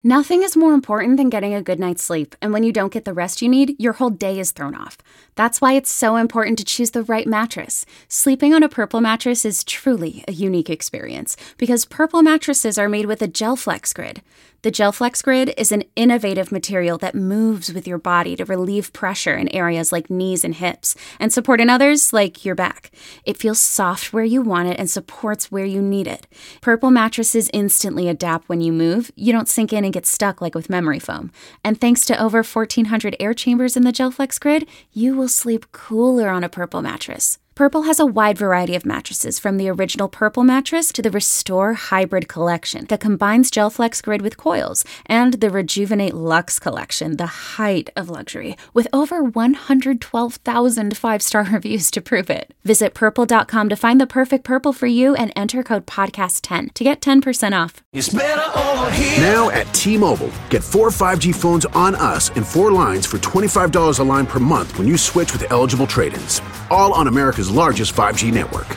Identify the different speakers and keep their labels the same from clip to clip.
Speaker 1: Nothing is more important than getting a good night's sleep, and when you don't get the rest you need, your whole day is thrown off. That's why it's so important to choose the right mattress. Sleeping on a Purple mattress is truly a unique experience, because Purple mattresses are made with a GelFlex Grid. The GelFlex Grid is an innovative material that moves with your body to relieve pressure in areas like knees and hips, and support in others like your back. It feels soft where you want it and supports where you need it. Purple mattresses instantly adapt when you move. You don't sink in and get stuck like with memory foam. And thanks to over 1,400 air chambers in the GelFlex Grid, you will sleep cooler on a Purple mattress. Purple has a wide variety of mattresses, from the original Purple mattress to the Restore Hybrid collection that combines GelFlex Grid with coils, and the Rejuvenate Luxe collection, the height of luxury, with over 112,000 five-star reviews to prove it. Visit purple.com to find the perfect Purple for you and enter code podcast10 to get 10% off.
Speaker 2: It's better over here.
Speaker 3: Now at T-Mobile, get 4 5G phones on us and 4 lines for $25 a line per month when you switch with eligible trade-ins. All on America's largest 5G network.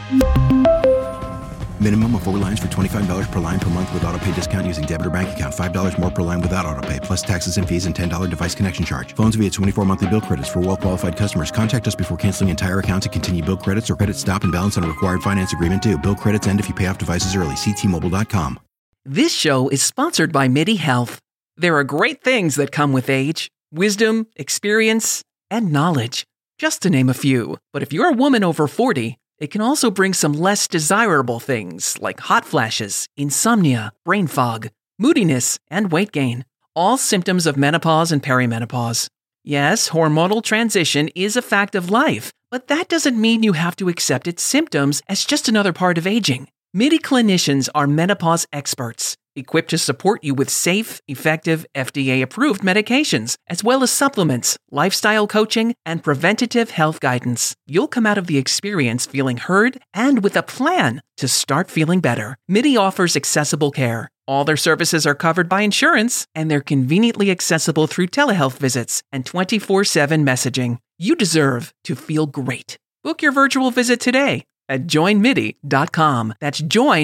Speaker 4: Minimum of 4 lines for $25 per line per month with autopay discount using debit or bank account. $5 more per line without autopay, plus taxes and fees and $10 device connection charge. Phones via 24 monthly bill credits for well-qualified customers. Contact us before canceling entire account to continue bill credits or credit stop and balance on a required finance agreement due. Bill credits end if you pay off devices early. See T-Mobile.com.
Speaker 5: This show is sponsored by MIDI Health. There are great things that come with age: wisdom, experience, and knowledge, just to name a few. But if you're a woman over 40, it can also bring some less desirable things like hot flashes, insomnia, brain fog, moodiness, and weight gain. All symptoms of menopause and perimenopause. Yes, hormonal transition is a fact of life, but that doesn't mean you have to accept its symptoms as just another part of aging. MIDI clinicians are menopause experts, equipped to support you with safe, effective, FDA-approved medications, as well as supplements, lifestyle coaching, and preventative health guidance. You'll come out of the experience feeling heard and with a plan to start feeling better. MIDI offers accessible care. All their services are covered by insurance, and they're conveniently accessible through telehealth visits and 24/7 messaging. You deserve to feel great. Book your virtual visit today at joinmidi.com. That's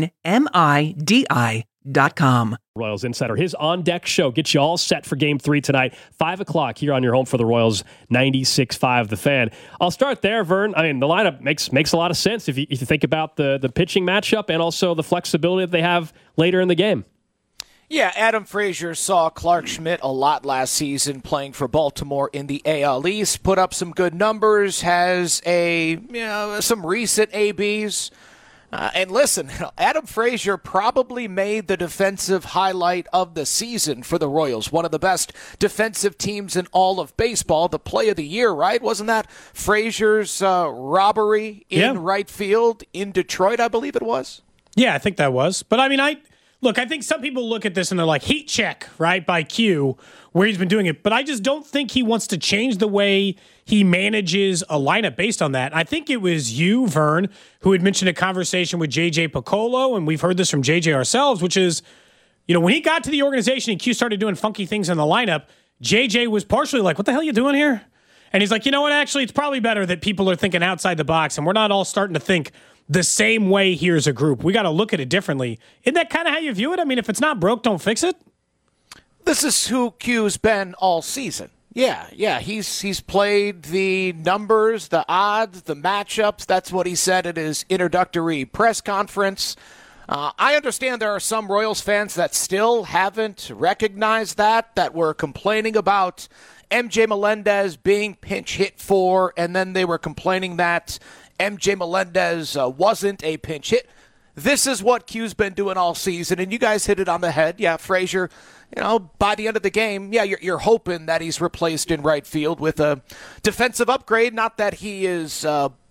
Speaker 5: joinmidi.com.
Speaker 6: Royals Insider, his on-deck show gets you all set for Game 3 tonight, 5 o'clock here on your home for the Royals, 96.5 The Fan. I'll start there, Vern. I mean, the lineup makes a lot of sense if you think about the pitching matchup and also the flexibility that they have later in the game.
Speaker 7: Yeah, Adam Frazier saw Clark Schmidt a lot last season playing for Baltimore in the AL East, put up some good numbers, has some recent ABs. And listen, Adam Frazier probably made the defensive highlight of the season for the Royals. One of the best defensive teams in all of baseball. The play of the year, right? Wasn't that Frazier's robbery in right field in Detroit, I believe it was?
Speaker 8: Yeah, I think that was. But I mean, I think some people look at this and they're like, heat check, right, by Q, where he's been doing it. But I just don't think he wants to change the way he manages a lineup based on that. I think it was you, Vern, who had mentioned a conversation with J.J. Piccolo, and we've heard this from J.J. ourselves, which is, when he got to the organization and Q started doing funky things in the lineup, J.J. was partially like, what the hell are you doing here? And he's like, you know what, actually, it's probably better that people are thinking outside the box, and we're not all starting to think the same way here as a group. We got to look at it differently. Isn't that kind of how you view it? I mean, if it's not broke, don't fix it.
Speaker 7: This is who Q's been all season. Yeah. He's played the numbers, the odds, the matchups. That's what he said at his introductory press conference. I understand there are some Royals fans that still haven't recognized that were complaining about MJ Melendez being pinch hit for, and then they were complaining that MJ Melendez wasn't a pinch hit. This is what Q's been doing all season, and you guys hit it on the head. Yeah, Frazier, by the end of the game, you're hoping that he's replaced in right field with a defensive upgrade. Not that he is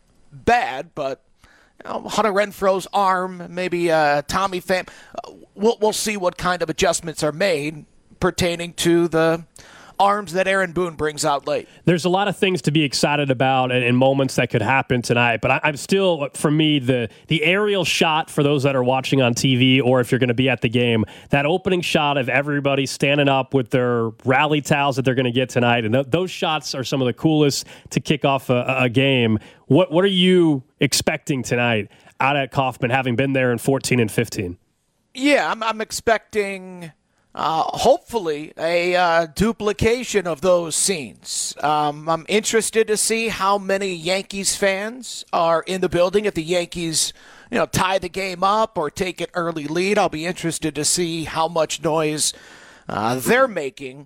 Speaker 7: bad, but Hunter Renfroe's arm, maybe Tommy Pham. We'll see what kind of adjustments are made pertaining to the arms that Aaron Boone brings out late.
Speaker 6: There's a lot of things to be excited about and moments that could happen tonight, but I'm still, for me, the aerial shot for those that are watching on TV or if you're going to be at the game, that opening shot of everybody standing up with their rally towels that they're going to get tonight, and those shots are some of the coolest to kick off a game. What are you expecting tonight out at Kauffman, having been there in 14 and 15?
Speaker 7: Yeah, I'm expecting hopefully a duplication of those scenes. I'm interested to see how many Yankees fans are in the building if the Yankees tie the game up or take an early lead. I'll be interested to see how much noise they're making.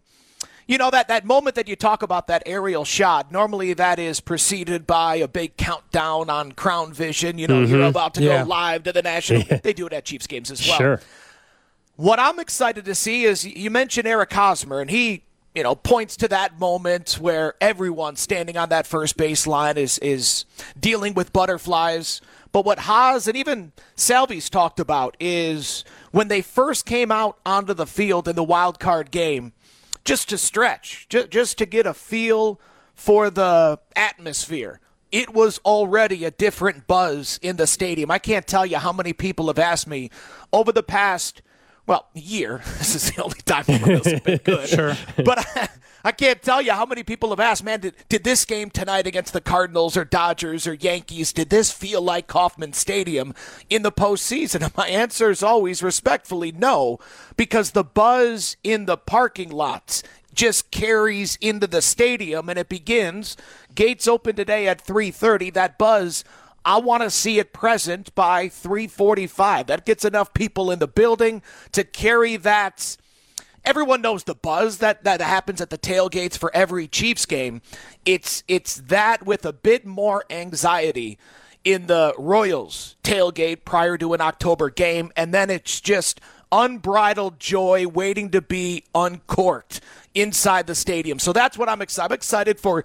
Speaker 7: That moment that you talk about, that aerial shot, normally that is preceded by a big countdown on Crown Vision. You're about to go live to the National. They do it at Chiefs games as well.
Speaker 6: Sure.
Speaker 7: What I'm excited to see is, you mentioned Eric Hosmer, and he points to that moment where everyone standing on that first baseline is dealing with butterflies. But what Haas and even Salvi's talked about is when they first came out onto the field in the wild card game, just to stretch, just to get a feel for the atmosphere. It was already a different buzz in the stadium. I can't tell you how many people have asked me over the past, year. This is the only time the Royals have been good.
Speaker 8: Sure.
Speaker 7: But I can't tell you how many people have asked, man, did this game tonight against the Cardinals or Dodgers or Yankees, did this feel like Kauffman Stadium in the postseason? And my answer is always respectfully no, because the buzz in the parking lots just carries into the stadium, and it begins. Gates open today at 3:30. That buzz, I want to see it present by 3:45. That gets enough people in the building to carry that. Everyone knows the buzz that happens at the tailgates for every Chiefs game. It's that with a bit more anxiety in the Royals tailgate prior to an October game, and then it's just unbridled joy waiting to be uncorked inside the stadium. So that's what I'm excited. I'm excited for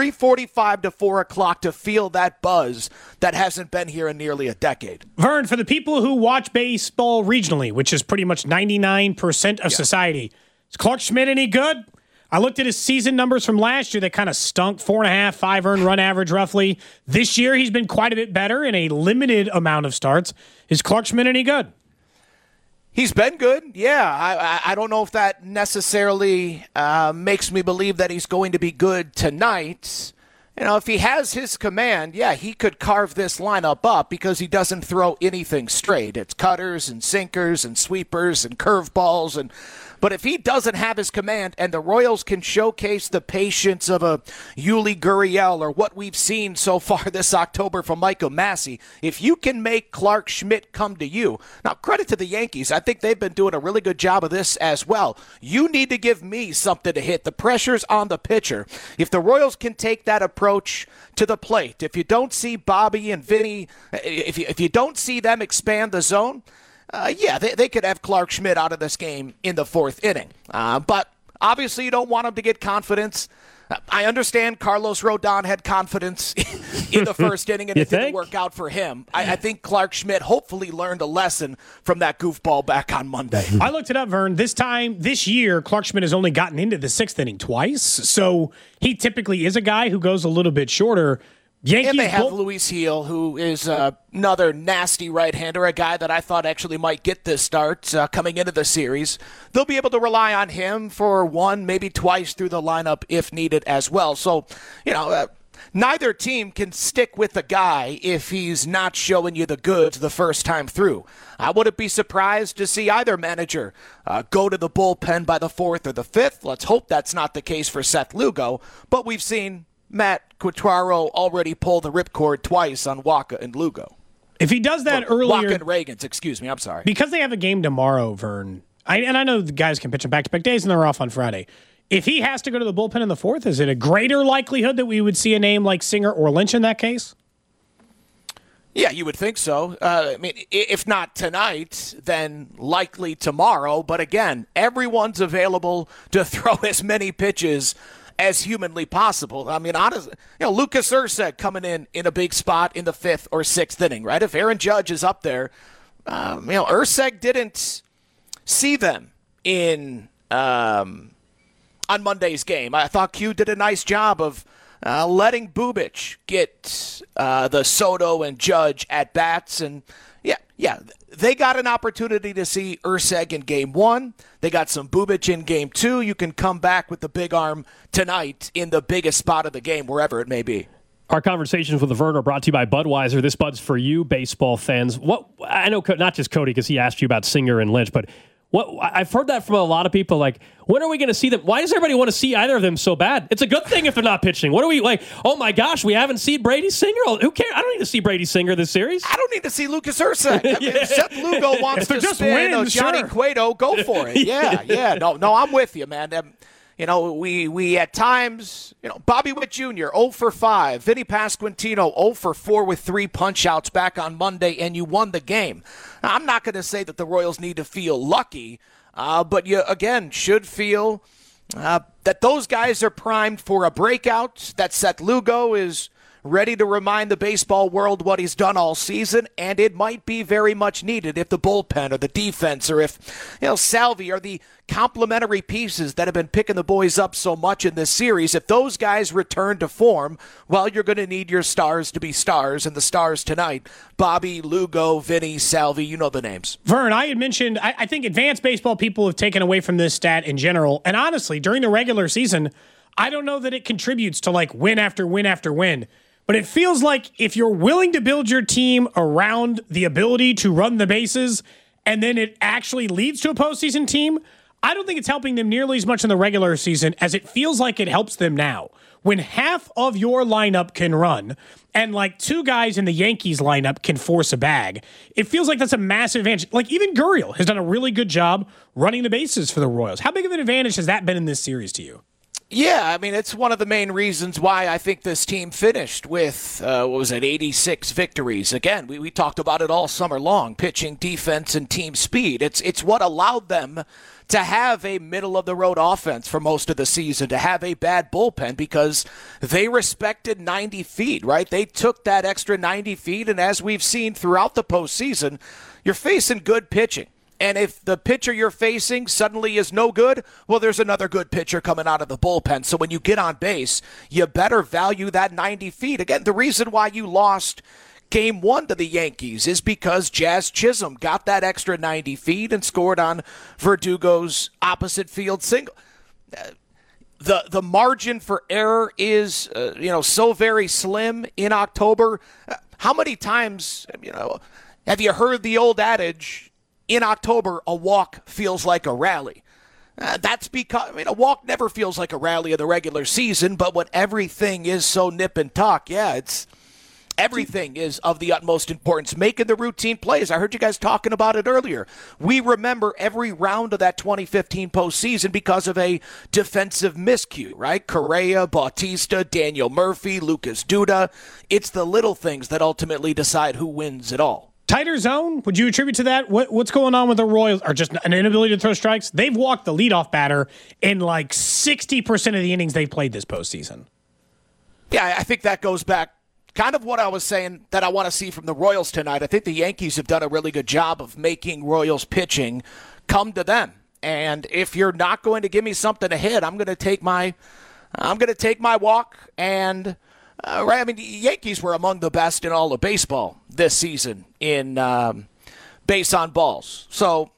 Speaker 7: 3:45 to 4 o'clock to feel that buzz that hasn't been here in nearly a decade.
Speaker 8: Vern, for the people who watch baseball regionally, which is pretty much 99% of society, is Clarke Schmidt any good? I looked at his season numbers from last year that kind of stunk, 4.5, 5 earned run average roughly. This year he's been quite a bit better in a limited amount of starts. Is Clarke Schmidt any good?
Speaker 7: He's been good, yeah. I don't know if that necessarily makes me believe that he's going to be good tonight. If he has his command, yeah, he could carve this lineup up because he doesn't throw anything straight. It's cutters and sinkers and sweepers and curveballs. But if he doesn't have his command and the Royals can showcase the patience of a Yuli Gurriel or what we've seen so far this October from Michael Massey, if you can make Clarke Schmidt come to you, now credit to the Yankees. I think they've been doing a really good job of this as well. You need to give me something to hit. The pressure's on the pitcher. If the Royals can take that approach to the plate, if you don't see Bobby and Vinny, if you don't see them expand the zone, they could have Clarke Schmidt out of this game in the fourth inning. But obviously you don't want him to get confidence. I understand Carlos Rodon had confidence in the first inning, and it didn't work out for him. I think Clarke Schmidt hopefully learned a lesson from that goofball back on Monday.
Speaker 8: I looked it up, Vern. This year, Clarke Schmidt has only gotten into the sixth inning twice, so he typically is a guy who goes a little bit shorter. Yankees,
Speaker 7: and they have Luis Gil, who is another nasty right-hander, a guy that I thought actually might get this start coming into the series. They'll be able to rely on him for one, maybe twice through the lineup if needed as well. So, neither team can stick with the guy if he's not showing you the goods the first time through. I wouldn't be surprised to see either manager go to the bullpen by the fourth or the fifth. Let's hope that's not the case for Seth Lugo, but we've seen Matt Quatraro already pulled the ripcord twice on Waka and Lugo.
Speaker 8: If he does that earlier...
Speaker 7: Waka and Reagans, excuse me, I'm sorry.
Speaker 8: Because they have a game tomorrow, Vern, and I know the guys can pitch on back-to-back days and they're off on Friday. If he has to go to the bullpen in the fourth, is it a greater likelihood that we would see a name like Singer or Lynch in that case?
Speaker 7: Yeah, you would think so. If not tonight, then likely tomorrow. But again, everyone's available to throw as many pitches as humanly possible. Honestly, Lucas Erceg coming in a big spot in the fifth or sixth inning, right? If Aaron Judge is up there, Erceg didn't see them on Monday's game. I thought Q did a nice job of letting Bubic get the Soto and Judge at bats, and they got an opportunity to see Erceg in game one. They got some Bubic in game two. You can come back with the big arm tonight in the biggest spot of the game, wherever it may be.
Speaker 6: Our conversations with Vern are brought to you by Budweiser. This Bud's for you, baseball fans. I know not just Cody, because he asked you about Singer and Lynch, but I've heard that from a lot of people. Like, when are we going to see them? Why does everybody want to see either of them so bad? It's a good thing if they're not pitching. What are we like? Oh my gosh, we haven't seen Brady Singer. Who cares? I don't need to see Brady Singer this series.
Speaker 7: I don't need to see Lucas Ursack. I mean, if Seth Lugo wants to
Speaker 8: just
Speaker 7: spin Johnny Cueto, go for it. Yeah. No, I'm with you, man. We at times, Bobby Witt Jr., 0 for 5. Vinny Pasquantino, 0 for 4 with 3 punch-outs back on Monday, and you won the game. Now, I'm not going to say that the Royals need to feel lucky, but you, again, should feel that those guys are primed for a breakout, that Seth Lugo is ready to remind the baseball world what he's done all season, and it might be very much needed if the bullpen or the defense or if, Salvi are the complementary pieces that have been picking the boys up so much in this series. If those guys return to form, well, you're going to need your stars to be stars, and the stars tonight, Bobby, Lugo, Vinny, Salvi, you know the names.
Speaker 8: Vern, I had mentioned, I think advanced baseball people have taken away from this stat in general, and honestly, during the regular season, I don't know that it contributes to like win after win after win. But it feels like if you're willing to build your team around the ability to run the bases and then it actually leads to a postseason team, I don't think it's helping them nearly as much in the regular season as it feels like it helps them now. When half of your lineup can run and like 2 guys in the Yankees lineup can force a bag, it feels like that's a massive advantage. Like even Gurriel has done a really good job running the bases for the Royals. How big of an advantage has that been in this series to you?
Speaker 7: Yeah, I mean, it's one of the main reasons why I think this team finished with, 86 victories. Again, we talked about it all summer long, pitching, defense, and team speed. It's what allowed them to have a middle-of-the-road offense for most of the season, to have a bad bullpen because they respected 90 feet, right? They took that extra 90 feet, and as we've seen throughout the postseason, you're facing good pitching. And if the pitcher you're facing suddenly is no good, well, there's another good pitcher coming out of the bullpen. So when you get on base, you better value that 90 feet. Again, the reason why you lost Game 1 to the Yankees is because Jazz Chisholm got that extra 90 feet and scored on Verdugo's opposite field single. The margin for error is, so very slim in October. How many times, have you heard the old adage, in October, a walk feels like a rally? That's because, a walk never feels like a rally of the regular season, but when everything is so nip and tuck, everything is of the utmost importance. Making the routine plays. I heard you guys talking about it earlier. We remember every round of that 2015 postseason because of a defensive miscue, right? Correa, Bautista, Daniel Murphy, Lucas Duda. It's the little things that ultimately decide who wins it all.
Speaker 8: Tighter zone, would you attribute to that? What's going on with the Royals? Or just an inability to throw strikes? They've walked the leadoff batter in like 60% of the innings they've played this postseason.
Speaker 7: Yeah, I think that goes back kind of what I was saying that I want to see from the Royals tonight. I think the Yankees have done a really good job of making Royals pitching come to them. And if you're not going to give me something to hit, I'm going to take my walk and... right, I mean, the Yankees were among the best in all of baseball this season in base on balls. So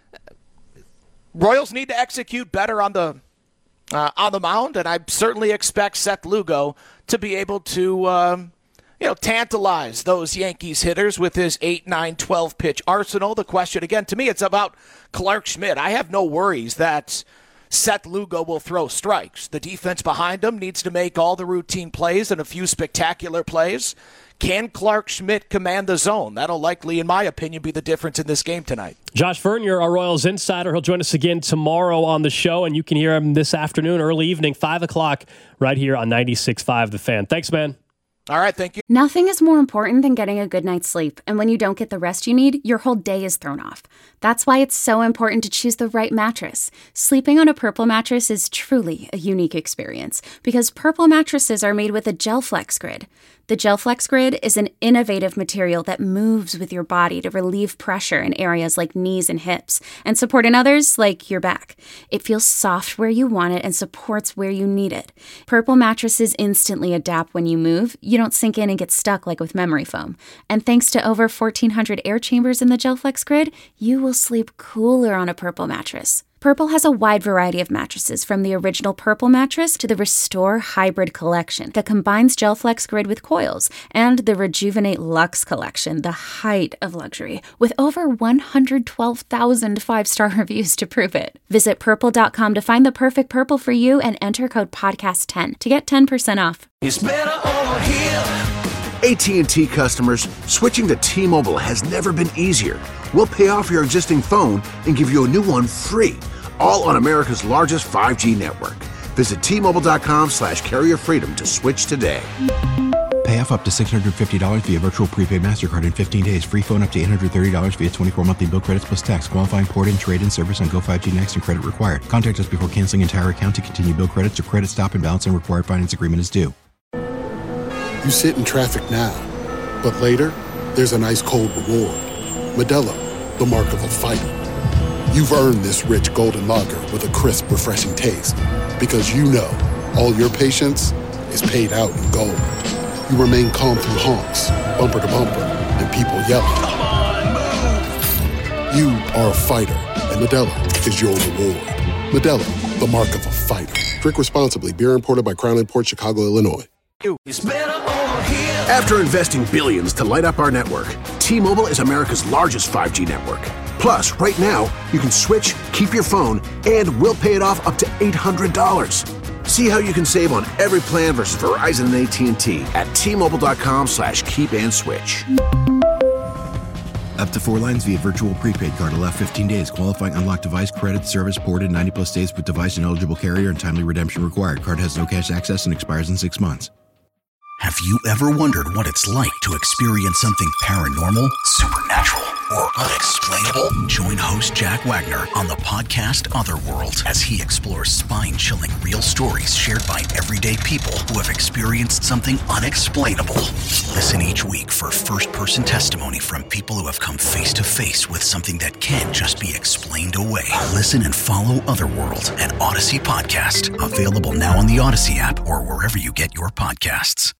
Speaker 7: Royals need to execute better on the mound, and I certainly expect Seth Lugo to be able to tantalize those Yankees hitters with his 8, 9, 12 pitch arsenal. The question again to me, it's about Clarke Schmidt. I have no worries that Seth Lugo will throw strikes. The defense behind him needs to make all the routine plays and a few spectacular plays. Can Clarke Schmidt command the zone? That'll likely, in my opinion, be the difference in this game tonight.
Speaker 6: Josh Vern, you're our Royals insider. He'll join us again tomorrow on the show, and you can hear him this afternoon, early evening, 5 o'clock, right here on 96.5 The Fan. Thanks, man.
Speaker 7: All right, thank you.
Speaker 1: Nothing is more important than getting a good night's sleep, and when you don't get the rest you need, your whole day is thrown off. That's why it's so important to choose the right mattress. Sleeping on a Purple mattress is truly a unique experience because Purple mattresses are made with a GelFlex Grid. The GelFlex Grid is an innovative material that moves with your body to relieve pressure in areas like knees and hips and support in others like your back. It feels soft where you want it and supports where you need it. Purple mattresses instantly adapt when you move. You don't sink in and get stuck like with memory foam. And thanks to over 1,400 air chambers in the GelFlex Grid, you will sleep cooler on a Purple mattress. Purple has a wide variety of mattresses, from the original Purple mattress to the Restore Hybrid collection that combines GelFlex Grid with coils, and the Rejuvenate Luxe collection, the height of luxury, with over 112,000 five-star reviews to prove it. Visit Purple.com to find the perfect Purple for you and enter code podcast10 to get 10% off.
Speaker 2: It's better over here.
Speaker 3: AT&T customers, switching to T-Mobile has never been easier. We'll pay off your existing phone and give you a new one free, all on America's largest 5G network. Visit T-Mobile.com/carrier freedom to switch today.
Speaker 4: Pay off up to $650 via virtual prepaid MasterCard in 15 days. Free phone up to $830 via 24 monthly bill credits plus tax. Qualifying port-in, trade-in service on Go 5G Next and credit required. Contact us before canceling entire account to continue bill credits or credit stop and balance and required finance agreement is due.
Speaker 9: You sit in traffic now, but later, there's an ice-cold reward. Modelo, the mark of a fighter. You've earned this rich golden lager with a crisp, refreshing taste. Because you know, all your patience is paid out in gold. You remain calm through honks, bumper to bumper, and people yelling. Come on, move! You are a fighter, and Modelo is your reward. Modelo, the mark of a fighter. Drink responsibly. Beer imported by Crown Imports, Chicago, Illinois.
Speaker 2: It's better over here.
Speaker 3: After investing billions to light up our network, T-Mobile is America's largest 5G network. Plus, right now, you can switch, keep your phone, and we'll pay it off up to $800. See how you can save on every plan versus Verizon and AT&T at T-Mobile.com/keep-and-switch.
Speaker 4: Up to 4 lines via virtual prepaid card. Allow 15 days. Qualifying unlocked device credit service ported 90-plus days with device and eligible carrier and timely redemption required. Card has no cash access and expires in 6 months.
Speaker 10: Have you ever wondered what it's like to experience something paranormal, supernatural, or unexplainable? Join host Jack Wagner on the podcast Otherworld as he explores spine-chilling real stories shared by everyday people who have experienced something unexplainable. Listen each week for first-person testimony from people who have come face-to-face with something that can't just be explained away. Listen and follow Otherworld, an Odyssey podcast. Available now on the Odyssey app or wherever you get your podcasts.